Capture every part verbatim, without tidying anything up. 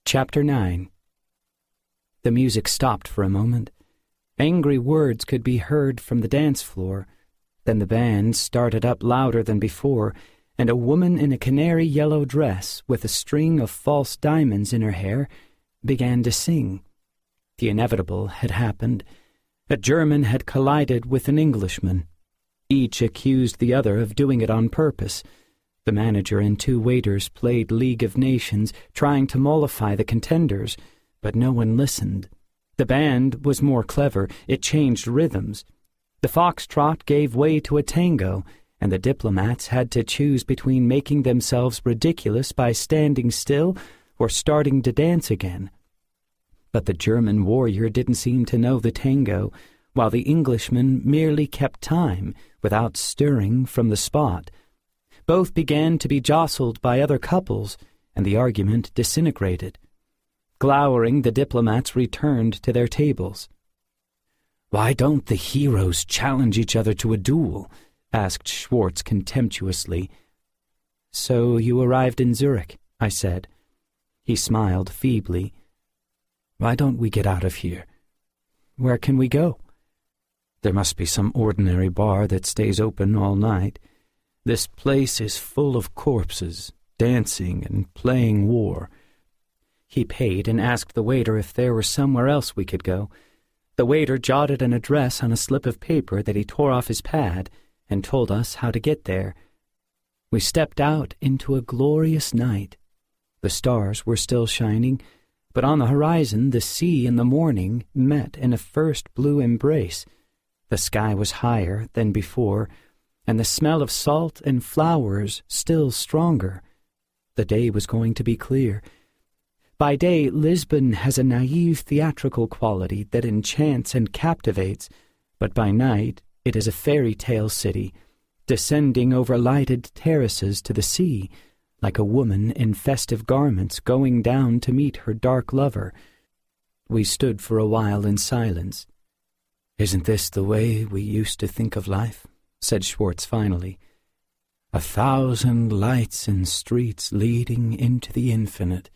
Chapter nine. The music stopped for a moment. Angry words could be heard from the dance floor. Then the band started up louder than before, and a woman in a canary-yellow dress with a string of false diamonds in her hair began to sing. The inevitable had happened. A German had collided with an Englishman. Each accused the other of doing it on purpose. The manager and two waiters played League of Nations, trying to mollify the contenders, but no one listened. The band was more clever. It changed rhythms. The foxtrot gave way to a tango, and the diplomats had to choose between making themselves ridiculous by standing still or starting to dance again. But the German warrior didn't seem to know the tango, while the Englishman merely kept time without stirring from the spot. Both began to be jostled by other couples, and the argument disintegrated. Glowering, the diplomats returned to their tables. "Why don't the heroes challenge each other to a duel?" asked Schwartz contemptuously. "So you arrived in Zurich," I said. He smiled feebly. "Why don't we get out of here?" "Where can we go?" "There must be some ordinary bar that stays open all night. This place is full of corpses, dancing and playing war." He paid and asked the waiter if there were somewhere else we could go. The waiter jotted an address on a slip of paper that he tore off his pad and told us how to get there. We stepped out into a glorious night. The stars were still shining, but on the horizon the sea and the morning met in a first blue embrace. The sky was higher than before, and the smell of salt and flowers still stronger. The day was going to be clear. By day, Lisbon has a naive theatrical quality that enchants and captivates, but by night it is a fairy tale city, descending over lighted terraces to the sea, like a woman in festive garments going down to meet her dark lover. We stood for a while in silence. "Isn't this the way we used to think of life?" said Schwartz finally. "A thousand lights and streets leading into the infinite."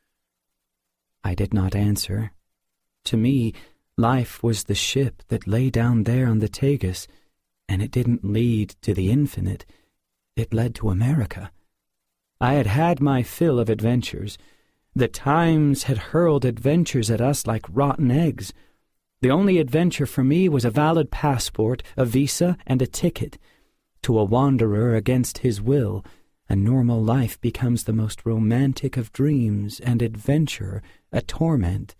I did not answer. To me, life was the ship that lay down there on the Tagus, and it didn't lead to the infinite. It led to America. I had had my fill of adventures. The times had hurled adventures at us like rotten eggs. The only adventure for me was a valid passport, a visa, and a ticket. To a wanderer against his will, a normal life becomes the most romantic of dreams, and adventure a torment.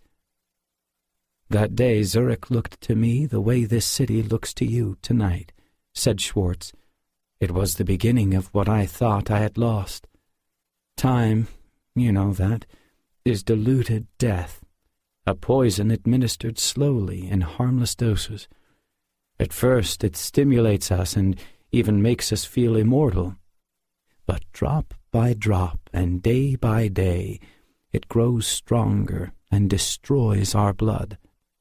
"That day Zurich looked to me the way this city looks to you tonight," said Schwartz. "It was the beginning of what I thought I had lost. Time, you know that, is diluted death, a poison administered slowly in harmless doses. At first it stimulates us and even makes us feel immortal. But drop by drop and day by day, it grows stronger and destroys our blood.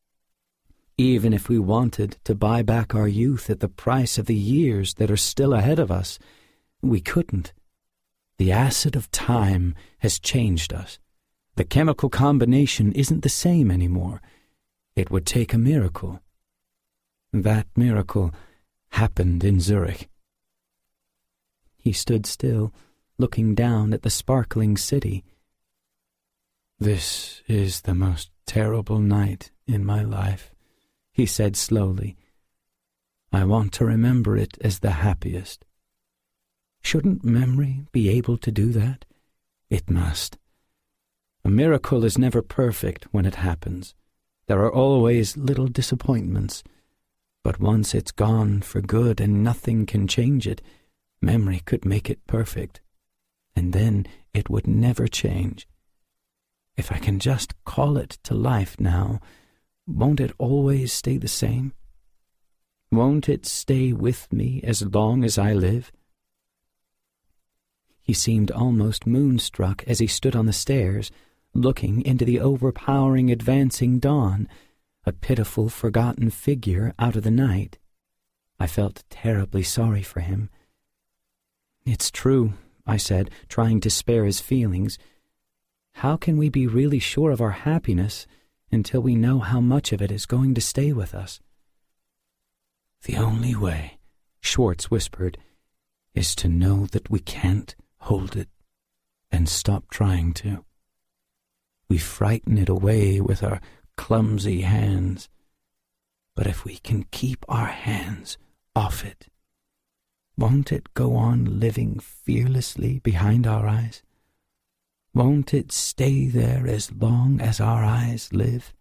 Even if we wanted to buy back our youth at the price of the years that are still ahead of us, we couldn't. The acid of time has changed us. The chemical combination isn't the same anymore. It would take a miracle. That miracle happened in Zurich." He stood still, looking down at the sparkling city. "This is the most terrible night in my life," he said slowly. "I want to remember it as the happiest." Shouldn't memory be able to do that? It must. A miracle is never perfect when it happens. There are always little disappointments. But once it's gone for good and nothing can change it, memory could make it perfect. And then it would never change. If I can just call it to life now, won't it always stay the same? Won't it stay with me as long as I live? He seemed almost moonstruck as he stood on the stairs, looking into the overpowering advancing dawn, a pitiful forgotten figure out of the night. I felt terribly sorry for him. "It's true," I said, trying to spare his feelings. how can we be really sure of our happiness until we know how much of it is going to stay with us? The only way, Schwartz whispered, is to know that we can't hold it and stop trying to. We frighten it away with our clumsy hands, but if we can keep our hands off it, won't it go on living fearlessly behind our eyes? Won't it stay there as long as our eyes live?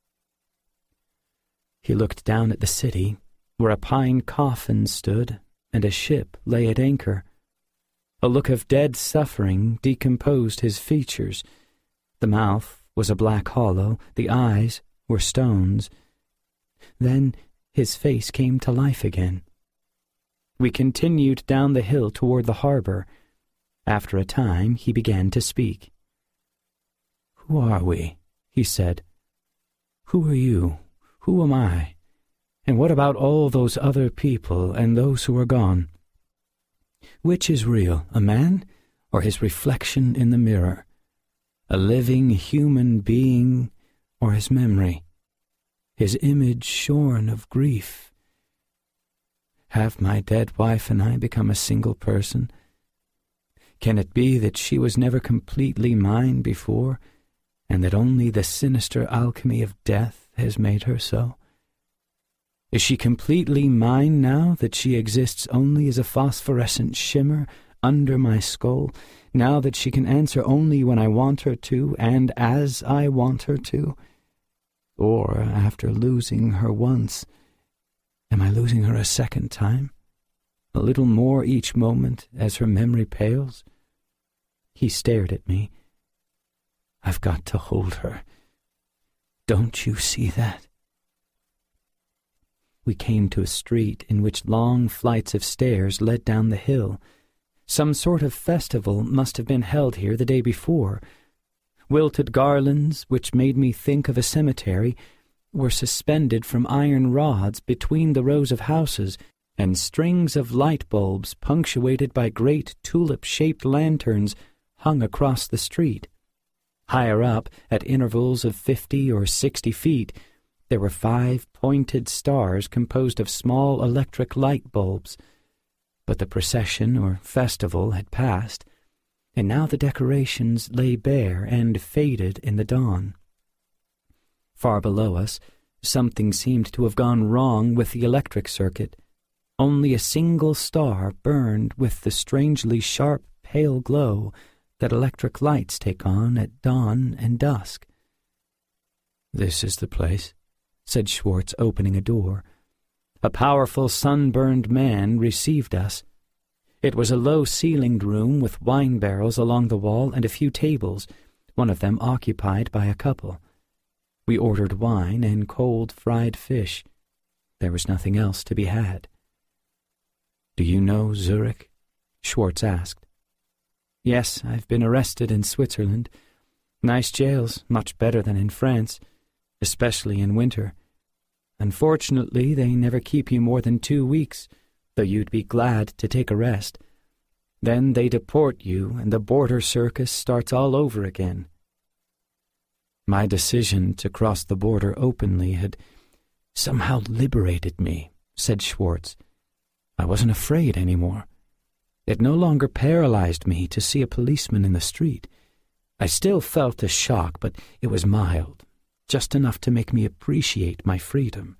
He looked down at the city, where a pine coffin stood and a ship lay at anchor. A look of dead suffering decomposed his features. The mouth was a black hollow, the eyes were stones. Then his face came to life again. We continued down the hill toward the harbor. After a time, he began to speak. "Who are we?" he said. "Who are you? Who am I? And what about all those other people and those who are gone? Which is real, a man or his reflection in the mirror? A living human being or his memory? His image shorn of grief? Have my dead wife and I become a single person? Can it be that she was never completely mine before, and that only the sinister alchemy of death has made her so? Is she completely mine now that she exists only as a phosphorescent shimmer under my skull, now that she can answer only when I want her to and as I want her to? Or, after losing her once, am I losing her a second time? A little more each moment as her memory pales? He stared at me. I've got to hold her. Don't you see that? We came to a street in which long flights of stairs led down the hill. Some sort of festival must have been held here the day before. Wilted garlands, which made me think of a cemetery, were suspended from iron rods between the rows of houses, and strings of light bulbs punctuated by great tulip-shaped lanterns hung across the street. Higher up, at intervals of fifty or sixty feet, there were five pointed stars composed of small electric light bulbs. But the procession or festival had passed, and now the decorations lay bare and faded in the dawn. Far below us, something seemed to have gone wrong with the electric circuit. Only a single star burned with the strangely sharp, pale glow that electric lights take on at dawn and dusk. "This is the place," said Schwartz, opening a door. A powerful sunburned man received us. It was a low-ceilinged room with wine barrels along the wall and a few tables, one of them occupied by a couple. We ordered wine and cold fried fish. There was nothing else to be had. "Do you know Zurich?" Schwartz asked. "Yes, I've been arrested in Switzerland. Nice jails, much better than in France, especially in winter. Unfortunately, they never keep you more than two weeks, though you'd be glad to take a rest. Then they deport you, and the border circus starts all over again." My decision to cross the border openly had somehow liberated me, said Schwartz. I wasn't afraid anymore. It no longer paralyzed me to see a policeman in the street. I still felt a shock, but it was mild, just enough to make me appreciate my freedom.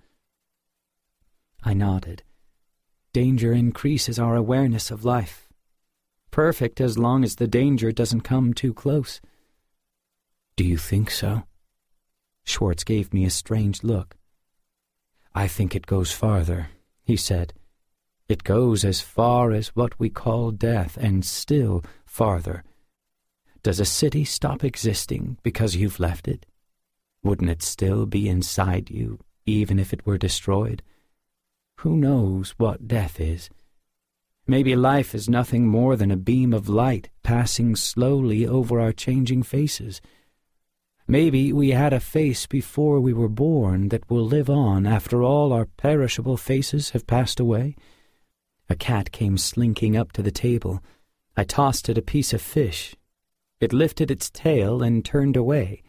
I nodded. Danger increases our awareness of life. Perfect as long as the danger doesn't come too close. Do you think so? Schwartz gave me a strange look. I think it goes farther, he said. It goes as far as what we call death, and still farther. Does a city stop existing because you've left it? Wouldn't it still be inside you, even if it were destroyed? Who knows what death is? Maybe life is nothing more than a beam of light passing slowly over our changing faces. Maybe we had a face before we were born that will live on after all our perishable faces have passed away. A cat came slinking up to the table. I tossed it a piece of fish. It lifted its tail and turned away.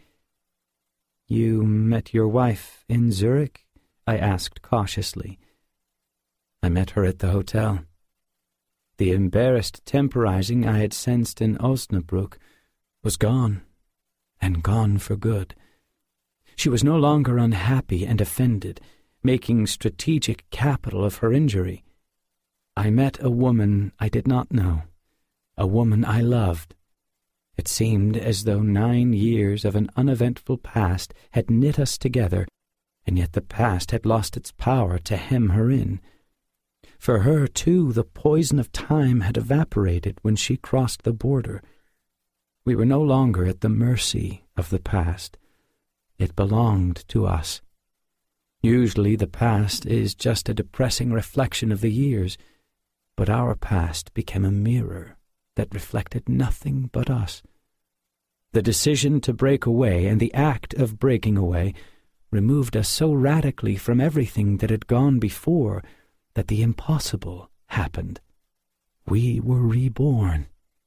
"You met your wife in Zurich?" I asked cautiously. "I met her at the hotel." The embarrassed temporizing I had sensed in Osnabrück was gone, and gone for good. She was no longer unhappy and offended, making strategic capital of her injury. I met a woman I did not know, a woman I loved. It seemed as though nine years of an uneventful past had knit us together, and yet the past had lost its power to hem her in. For her, too, the poison of time had evaporated when she crossed the border. We were no longer at the mercy of the past. It belonged to us. Usually the past is just a depressing reflection of the years, but our past became a mirror that reflected nothing but us. The decision to break away and the act of breaking away removed us so radically from everything that had gone before that the impossible happened. We were reborn.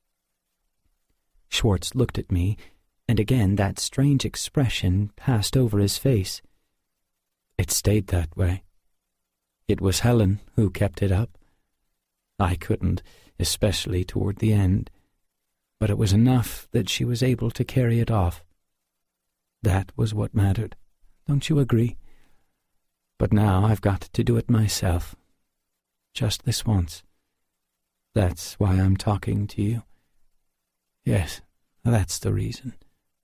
Schwartz looked at me, and again that strange expression passed over his face. It stayed that way. It was Helen who kept it up. I couldn't, especially toward the end, but it was enough that she was able to carry it off. That was what mattered. Don't you agree? But now I've got to do it myself. Just this once. That's why I'm talking to you. Yes, that's the reason.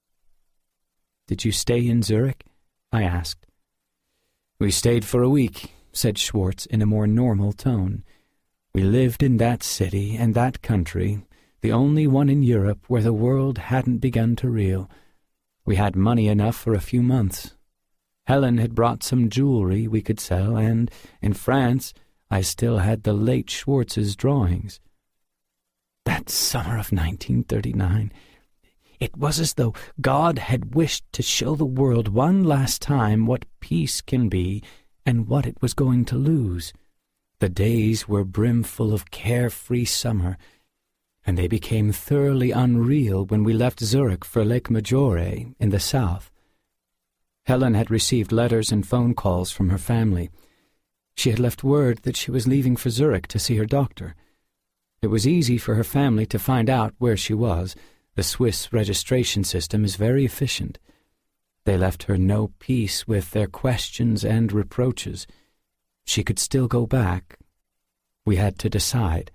Did you stay in Zurich? I asked. We stayed for a week, said Schwartz in a more normal tone. We lived in that city and that country, the only one in Europe where the world hadn't begun to reel. We had money enough for a few months. Helen had brought some jewelry we could sell, and, in France, I still had the late Schwartz's drawings. That summer of nineteen thirty-nine, it was as though God had wished to show the world one last time what peace can be and what it was going to lose. The days were brimful of carefree summer, and they became thoroughly unreal when we left Zurich for Lake Maggiore in the south. Helen had received letters and phone calls from her family. She had left word that she was leaving for Zurich to see her doctor. It was easy for her family to find out where she was. The Swiss registration system is very efficient. They left her no peace with their questions and reproaches. She could still go back. We had to decide.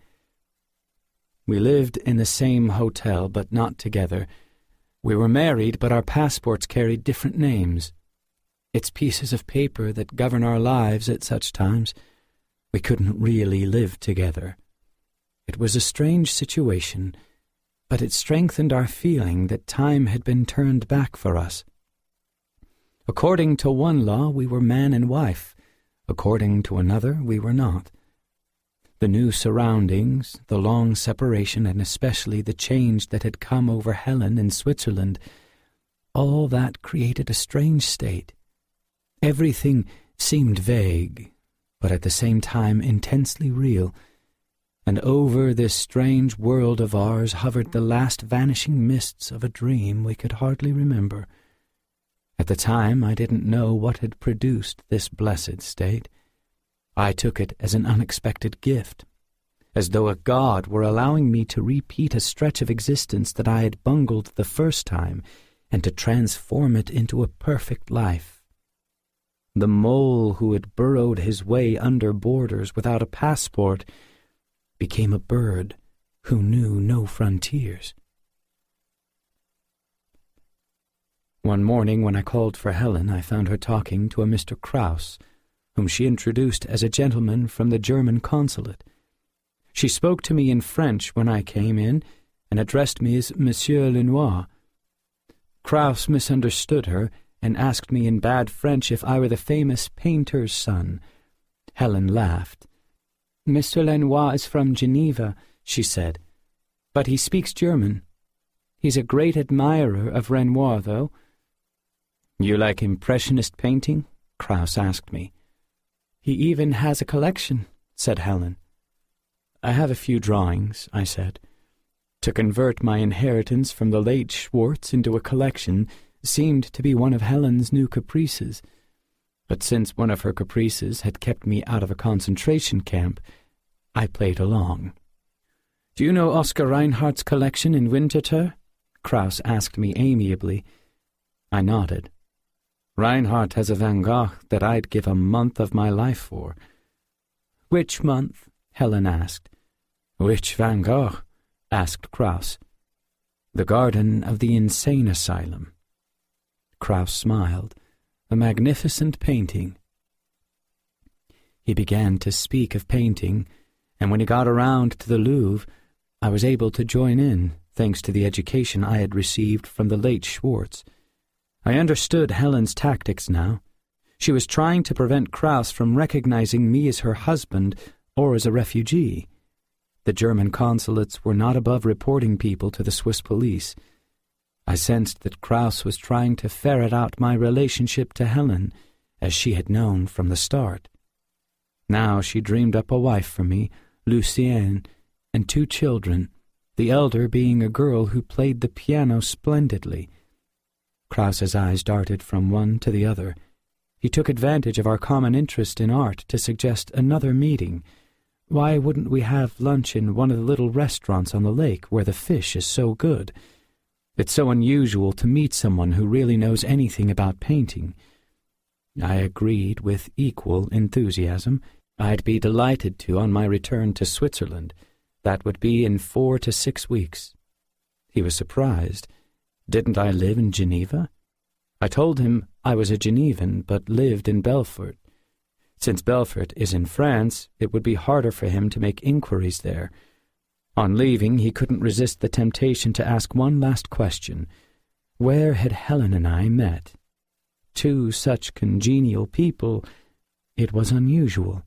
We lived in the same hotel, but not together. We were married, but our passports carried different names. It's pieces of paper that govern our lives at such times. We couldn't really live together. It was a strange situation, but it strengthened our feeling that time had been turned back for us. According to one law, we were man and wife. According to another, we were not. The new surroundings, the long separation, and especially the change that had come over Helen in Switzerland, all that created a strange state. Everything seemed vague, but at the same time intensely real, and over this strange world of ours hovered the last vanishing mists of a dream we could hardly remember. At the time I didn't know what had produced this blessed state. I took it as an unexpected gift, as though a god were allowing me to repeat a stretch of existence that I had bungled the first time, and to transform it into a perfect life. The mole who had burrowed his way under borders without a passport became a bird who knew no frontiers. One morning when I called for Helen, I found her talking to a Mister Kraus, whom she introduced as a gentleman from the German consulate. She spoke to me in French when I came in, and addressed me as Monsieur Lenoir. Kraus misunderstood her, and asked me in bad French if I were the famous painter's son. Helen laughed. "Mister Lenoir is from Geneva," she said, "but he speaks German. He's a great admirer of Renoir, though." "You like Impressionist painting?" Kraus asked me. "He even has a collection," said Helen. "I have a few drawings," I said. To convert my inheritance from the late Schwartz into a collection seemed to be one of Helen's new caprices. But since one of her caprices had kept me out of a concentration camp, I played along. "Do you know Oscar Reinhardt's collection in Winterthur?" Krauss asked me amiably. I nodded. "Reinhardt has a Van Gogh that I'd give a month of my life for." "Which month?" Helen asked. "Which Van Gogh?" asked Krauss. "The Garden of the Insane Asylum." Krauss smiled. "A magnificent painting." He began to speak of painting, and when he got around to the Louvre, I was able to join in, thanks to the education I had received from the late Schwartz. I understood Helen's tactics now. She was trying to prevent Krauss from recognizing me as her husband or as a refugee. The German consulates were not above reporting people to the Swiss police. I sensed that Krauss was trying to ferret out my relationship to Helen, as she had known from the start. Now she dreamed up a wife for me, Lucienne, and two children, the elder being a girl who played the piano splendidly. Krauss's eyes darted from one to the other. He took advantage of our common interest in art to suggest another meeting. Why wouldn't we have lunch in one of the little restaurants on the lake where the fish is so good? It's so unusual to meet someone who really knows anything about painting. I agreed with equal enthusiasm. I'd be delighted to on my return to Switzerland. That would be in four to six weeks. He was surprised. Didn't I live in Geneva? I told him I was a Genevan, but lived in Belfort. Since Belfort is in France, it would be harder for him to make inquiries there. On leaving, he couldn't resist the temptation to ask one last question. Where had Helen and I met? Two such congenial people, it was unusual.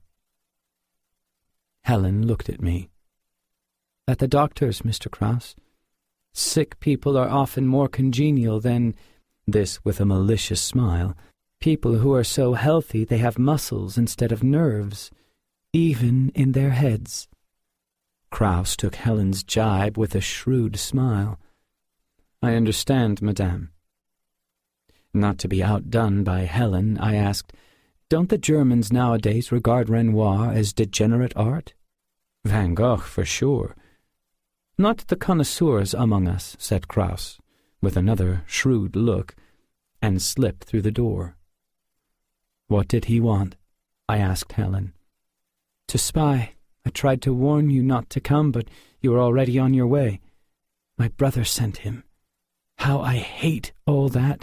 Helen looked at me. "At the doctor's, Mister Krauss. Sick people are often more congenial than," this with a malicious smile, "people who are so healthy they have muscles instead of nerves, even in their heads." Krauss took Helen's jibe with a shrewd smile. "I understand, madame." Not to be outdone by Helen, I asked, "Don't the Germans nowadays regard Renoir as degenerate art?" "Van Gogh, for sure." "Not the connoisseurs among us," said Krauss, with another shrewd look, and slipped through the door. "What did he want?" I asked Helen. "To spy. I tried to warn you not to come, but you were already on your way. My brother sent him. How I hate all that."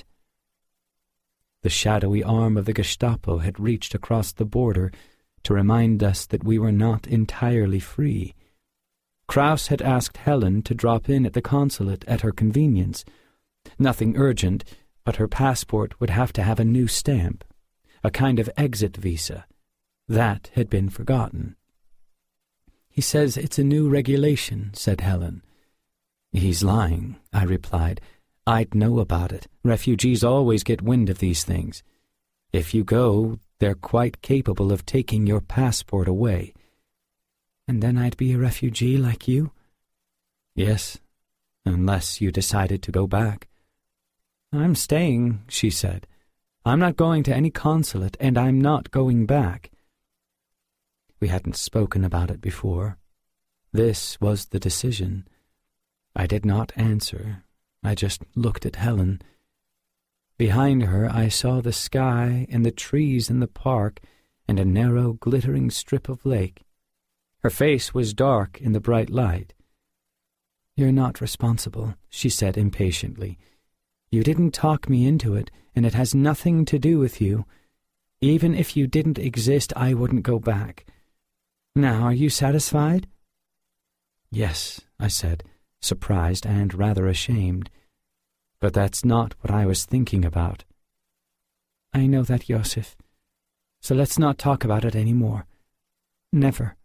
The shadowy arm of the Gestapo had reached across the border to remind us that we were not entirely free. Krauss had asked Helen to drop in at the consulate at her convenience. Nothing urgent, but her passport would have to have a new stamp, a kind of exit visa. That had been forgotten. "He says it's a new regulation," said Helen. "He's lying," I replied. "I'd know about it. Refugees always get wind of these things. If you go, they're quite capable of taking your passport away." "And then I'd be a refugee like you?" "Yes, unless you decided to go back." "I'm staying," she said. "I'm not going to any consulate, and I'm not going back." We hadn't spoken about it before. This was the decision. I did not answer. I just looked at Helen. Behind her I saw the sky and the trees in the park and a narrow, glittering strip of lake. Her face was dark in the bright light. "You're not responsible," she said impatiently. "You didn't talk me into it, and it has nothing to do with you. Even if you didn't exist, I wouldn't go back. Now, are you satisfied?" "Yes," I said, surprised and rather ashamed. "But that's not what I was thinking about." "I know that, Joseph. So let's not talk about it any more. Never."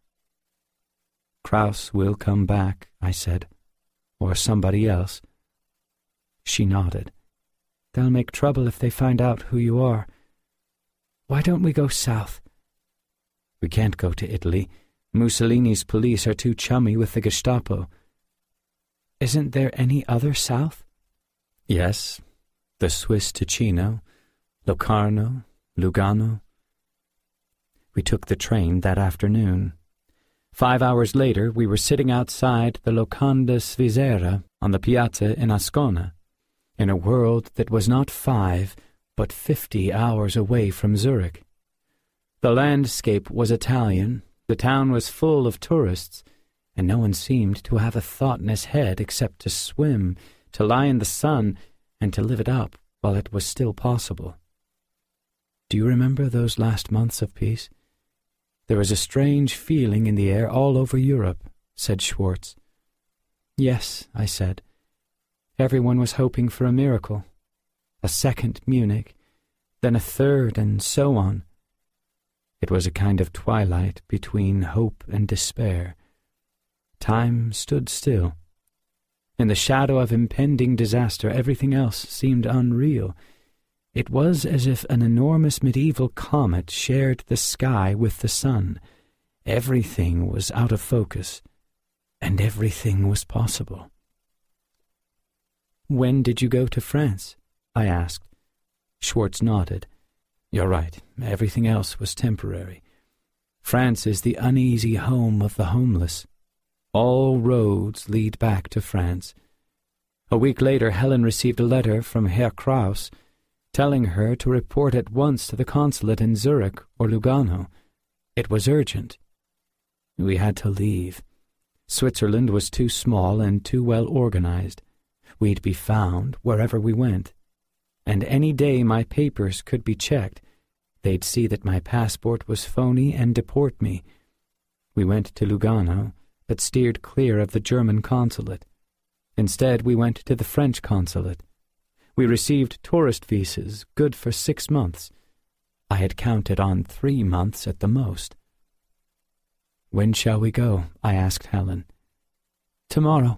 "Krauss will come back," I said. "Or somebody else." She nodded. "They'll make trouble if they find out who you are. Why don't we go south?" "We can't go to Italy. Mussolini's police are too chummy with the Gestapo." Isn't there any other south? Yes, the Swiss Ticino, Locarno, Lugano. We took the train that afternoon. Five hours later, we were sitting outside the Locanda Svizzera on the piazza in Ascona, in a world that was not five, but fifty hours away from Zurich. The landscape was Italian, the town was full of tourists, and no one seemed to have a thought in his head except to swim, to lie in the sun, and to live it up while it was still possible. Do you remember those last months of peace? There was a strange feeling in the air all over Europe, said Schwartz. Yes, I said. Everyone was hoping for a miracle. A second Munich, then a third, and so on. It was a kind of twilight between hope and despair. Time stood still. In the shadow of impending disaster, everything else seemed unreal. It was as if an enormous medieval comet shared the sky with the sun. Everything was out of focus, and everything was possible. When did you go to France? I asked. Schwartz nodded. You're right, everything else was temporary. France is the uneasy home of the homeless. All roads lead back to France. A week later, Helen received a letter from Herr Kraus, telling her to report at once to the consulate in Zurich or Lugano. It was urgent. We had to leave. Switzerland was too small and too well organized. We'd be found wherever we went. And any day my papers could be checked, they'd see that my passport was phony and deport me. We went to Lugano, but steered clear of the German consulate. Instead, we went to the French consulate. We received tourist visas, good for six months. I had counted on three months at the most. When shall we go? I asked Helen. Tomorrow.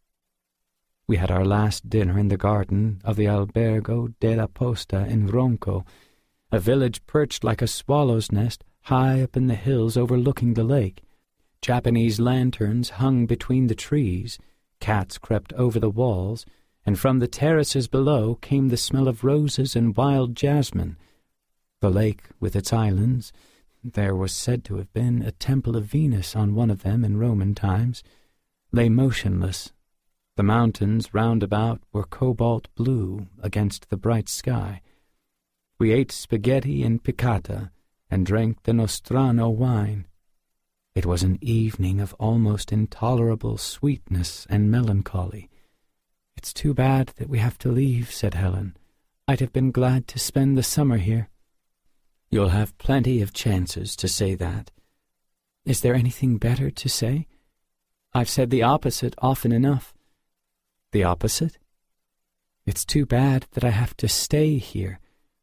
We had our last dinner in the garden of the Albergo della Posta in Ronco, a village perched like a swallow's nest high up in the hills overlooking the lake. Japanese lanterns hung between the trees, cats crept over the walls, and from the terraces below came the smell of roses and wild jasmine. The lake with its islands, there was said to have been a temple of Venus on one of them in Roman times, lay motionless. The mountains round about were cobalt blue against the bright sky. We ate spaghetti and piccata and drank the Nostrano wine. It was an evening of almost intolerable sweetness and melancholy. It's too bad that we have to leave, said Helen. I'd have been glad to spend the summer here. You'll have plenty of chances to say that. Is there anything better to say? I've said the opposite often enough. The opposite? It's too bad that I have to stay here.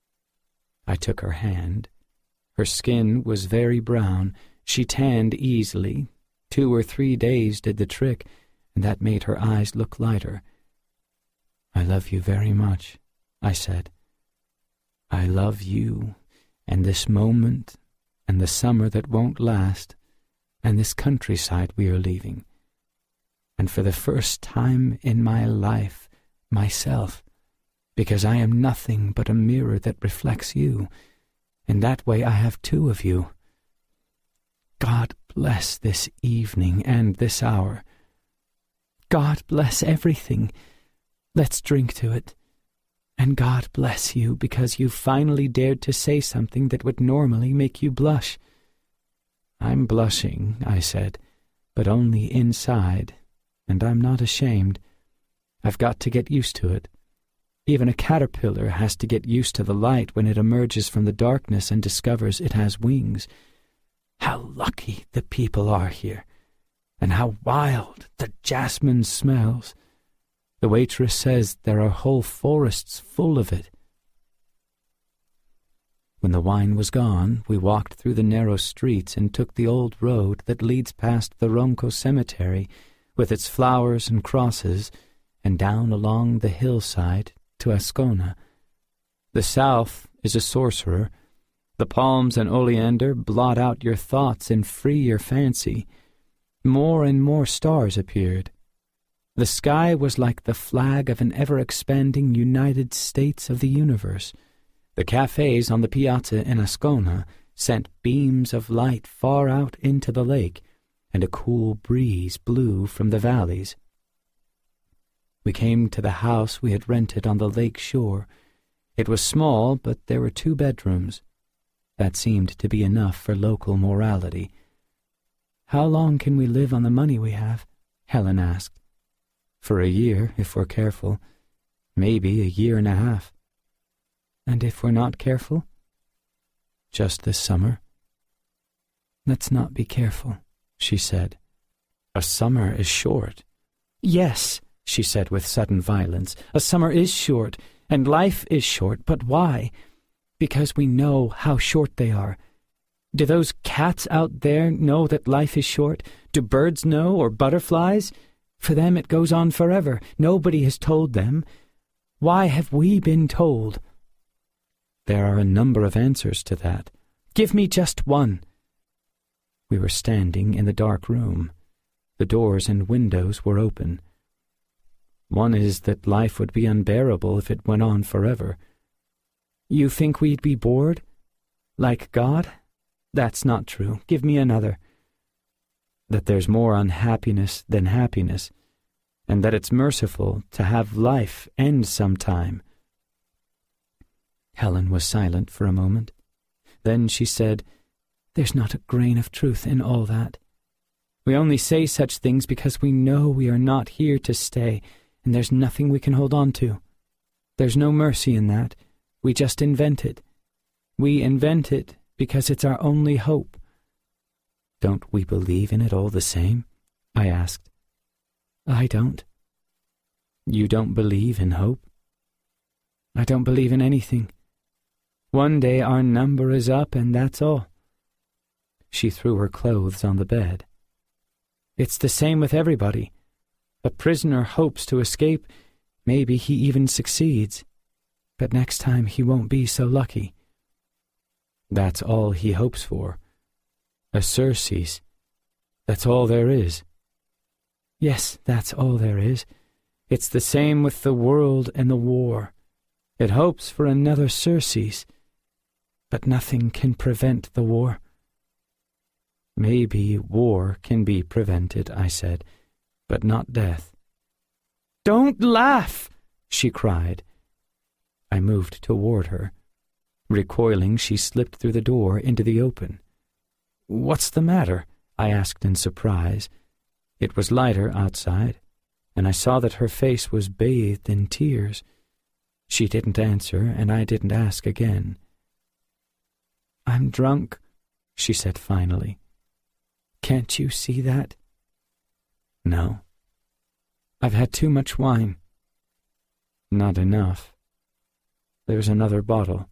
I took her hand. Her skin was very brown. She tanned easily. Two or three days did the trick, and that made her eyes look lighter. I love you very much, I said. I love you, and this moment, and the summer that won't last, and this countryside we are leaving. And for the first time in my life, myself, because I am nothing but a mirror that reflects you. In that way I have two of you. God bless this evening and this hour. God bless everything. Let's drink to it. And God bless you because you finally dared to say something that would normally make you blush. I'm blushing, I said, but only inside, and I'm not ashamed. I've got to get used to it. Even a caterpillar has to get used to the light when it emerges from the darkness and discovers it has wings. How lucky the people are here, and how wild the jasmine smells. The waitress says there are whole forests full of it. When the wine was gone, we walked through the narrow streets and took the old road that leads past the Ronco cemetery, with its flowers and crosses, and down along the hillside to Ascona. The south is a sorcerer. The palms and oleander blot out your thoughts and free your fancy. More and more stars appeared. The sky was like the flag of an ever-expanding United States of the universe. The cafes on the piazza in Ascona sent beams of light far out into the lake, and a cool breeze blew from the valleys. We came to the house we had rented on the lake shore. It was small, but there were two bedrooms. That seemed to be enough for local morality. "How long can we live on the money we have?" Helen asked. "For a year, if we're careful. Maybe a year and a half." "And if we're not careful?" "Just this summer." "Let's not be careful," she said. "A summer is short." "Yes," she said with sudden violence, "a summer is short, and life is short, but why? Because we know how short they are. Do those cats out there know that life is short? Do birds know, or butterflies? For them it goes on forever. Nobody has told them. Why have we been told?" "There are a number of answers to that." "Give me just one." We were standing in the dark room. The doors and windows were open. "One is that life would be unbearable if it went on forever." "You think we'd be bored? Like God? That's not true. Give me another." "That there's more unhappiness than happiness, and that it's merciful to have life end sometime." Helen was silent for a moment. Then she said, "There's not a grain of truth in all that. We only say such things because we know we are not here to stay, and there's nothing we can hold on to. There's no mercy in that. We just invent it. We invent it because it's our only hope." "Don't we believe in it all the same?" I asked. "I don't." "You don't believe in hope?" "I don't believe in anything. One day our number is up, and that's all." She threw her clothes on the bed. "It's the same with everybody. A prisoner hopes to escape. Maybe he even succeeds. But next time he won't be so lucky." "That's all he hopes for. A surcease. That's all there is." "Yes, that's all there is. It's the same with the world and the war. It hopes for another surcease. But nothing can prevent the war." "Maybe war can be prevented," I said, "but not death." "Don't laugh!" she cried. I moved toward her. Recoiling, she slipped through the door into the open. "What's the matter?" I asked in surprise. It was lighter outside, and I saw that her face was bathed in tears. She didn't answer, and I didn't ask again. "I'm drunk," she said finally. "Can't you see that?" "No." "I've had too much wine." "Not enough. There's another bottle."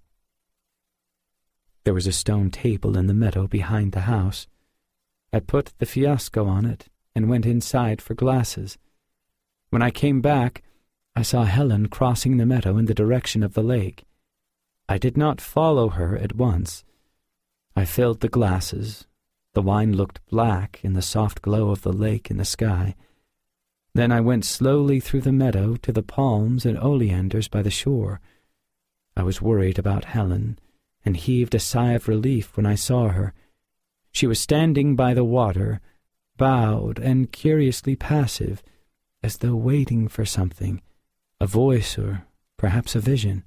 There was a stone table in the meadow behind the house. I put the fiasco on it and went inside for glasses. When I came back, I saw Helen crossing the meadow in the direction of the lake. I did not follow her at once. I filled the glasses. The wine looked black in the soft glow of the lake in the sky. Then I went slowly through the meadow to the palms and oleanders by the shore. I was worried about Helen, and heaved a sigh of relief when I saw her. She was standing by the water, bowed and curiously passive, as though waiting for something, a voice or perhaps a vision.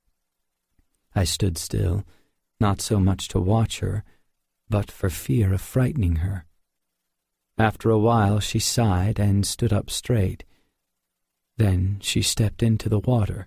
I stood still, not so much to watch her, but for fear of frightening her. After a while she sighed and stood up straight. Then she stepped into the water.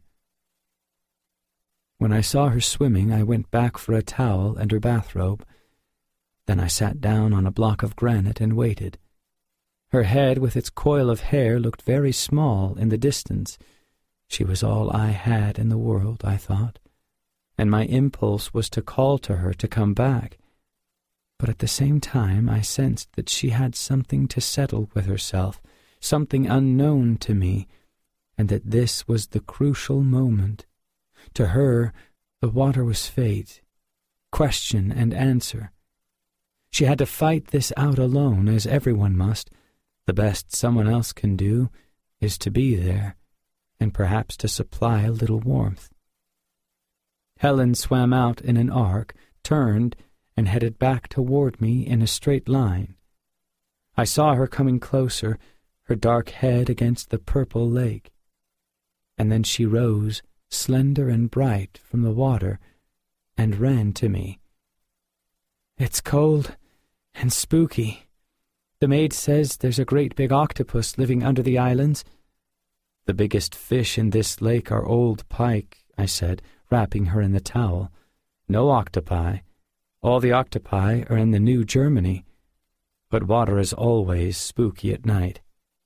When I saw her swimming, I went back for a towel and her bathrobe. Then I sat down on a block of granite and waited. Her head with its coil of hair looked very small in the distance. She was all I had in the world, I thought, and my impulse was to call to her to come back. But at the same time I sensed that she had something to settle with herself, something unknown to me, and that this was the crucial moment. To her, the water was fate, question and answer. She had to fight this out alone, as everyone must, the best someone else can do, is to be there, and perhaps to supply a little warmth. Helen swam out in an arc, turned, and headed back toward me in a straight line. I saw her coming closer, her dark head against the purple lake. And then she rose, slender and bright, from the water, and ran to me. "It's cold and spooky. The maid says there's a great big octopus living under the islands." "The biggest fish in this lake are old pike," I said, wrapping her in the towel. "No octopi. All the octopi are in the New Germany. But water is always spooky at night."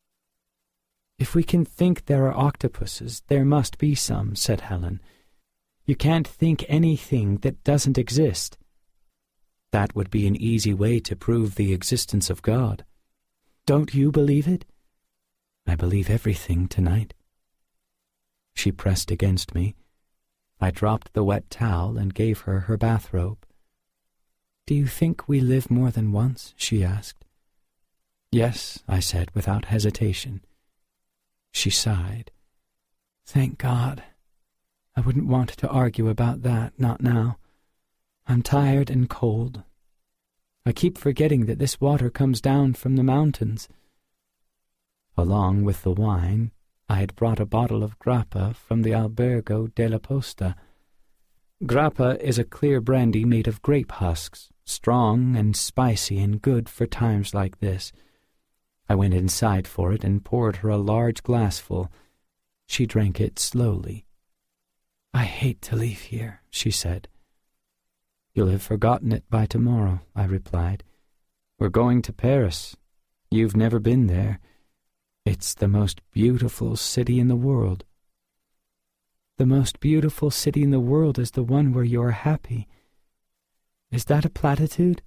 "If we can think there are octopuses, there must be some," said Helen. "You can't think anything that doesn't exist." "That would be an easy way to prove the existence of God." "Don't you believe it?" "I believe everything tonight." She pressed against me. I dropped the wet towel and gave her her bathrobe. "Do you think we live more than once?" she asked. "Yes," I said without hesitation. She sighed. "Thank God. I wouldn't want to argue about that, not now. I'm tired and cold. I keep forgetting that this water comes down from the mountains." Along with the wine, I had brought a bottle of grappa from the Albergo della Posta. Grappa is a clear brandy made of grape husks, strong and spicy and good for times like this. I went inside for it and poured her a large glassful. She drank it slowly. "I hate to leave here," she said. "You'll have forgotten it by tomorrow," I replied. "We're going to Paris. You've never been there. It's the most beautiful city in the world." "The most beautiful city in the world is the one where you're happy. Is that a platitude?"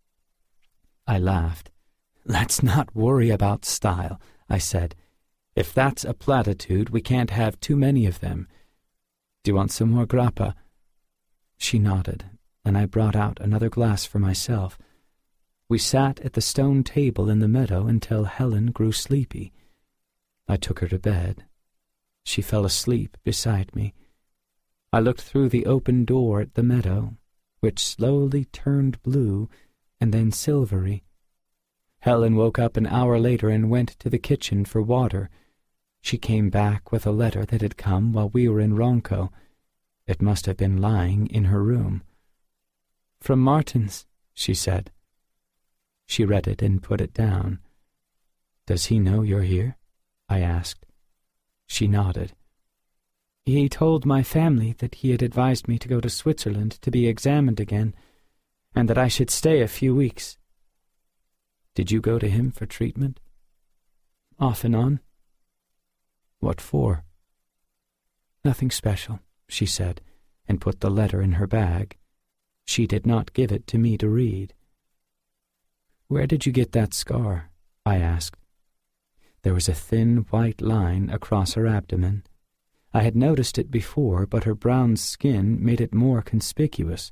I laughed. "Let's not worry about style," I said. "If that's a platitude, we can't have too many of them. Do you want some more grappa?" She nodded, and I brought out another glass for myself. We sat at the stone table in the meadow until Helen grew sleepy. I took her to bed. She fell asleep beside me. I looked through the open door at the meadow, which slowly turned blue and then silvery. Helen woke up an hour later and went to the kitchen for water. She came back with a letter that had come while we were in Ronco. It must have been lying in her room. "From Martins," she said. She read it and put it down. "Does he know you're here?" I asked. She nodded. "He told my family that he had advised me to go to Switzerland to be examined again, and that I should stay a few weeks." "Did you go to him for treatment?" "Off and on." "What for?" "Nothing special," she said, and put the letter in her bag. She did not give it to me to read. "Where did you get that scar?" I asked. There was a thin white line across her abdomen. I had noticed it before, but her brown skin made it more conspicuous.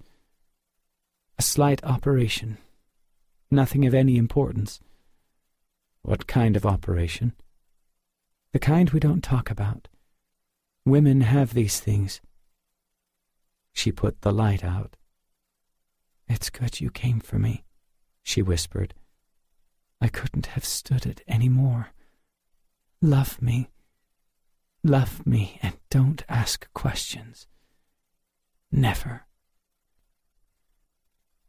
"A slight operation. Nothing of any importance." "What kind of operation?" "The kind we don't talk about. Women have these things." She put the light out. "It's good you came for me," she whispered. "I couldn't have stood it any more. Love me. Love me and don't ask questions. Never."